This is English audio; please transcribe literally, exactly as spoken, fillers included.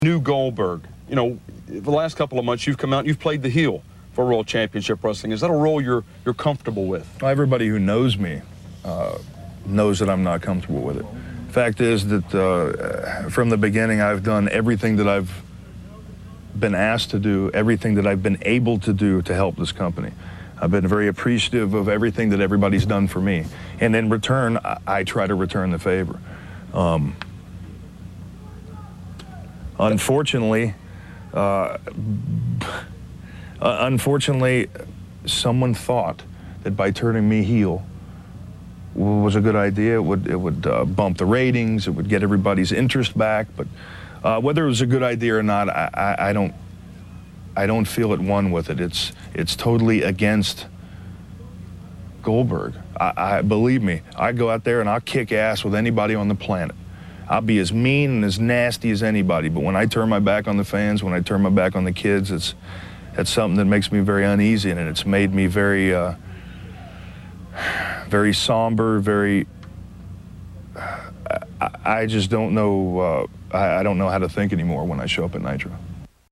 New Goldberg, you know, the last couple of months you've come out and you've played the heel for World Championship Wrestling. Is that a role you're you're comfortable with? Everybody who knows me uh, knows that I'm not comfortable with it. Fact is that uh, from the beginning I've done everything that I've been asked to do, everything that I've been able to do to help this company. I've been very appreciative of everything that everybody's done for me. And in return, I, I try to return the favor. Um, unfortunately, uh, unfortunately, someone thought that by turning me heel was a good idea. It would, it would uh, bump the ratings, it would get everybody's interest back. But uh, whether it was a good idea or not, I, I, I don't I don't feel at one with it. It's it's totally against Goldberg. I, I believe me, I go out there and I'll kick ass with anybody on the planet. I'll be as mean and as nasty as anybody, but when I turn my back on the fans, when I turn my back on the kids, it's that's something that makes me very uneasy, and it's made me very uh, very somber, very I, I just don't know uh, I, I don't know how to think anymore when I show up at Nitro.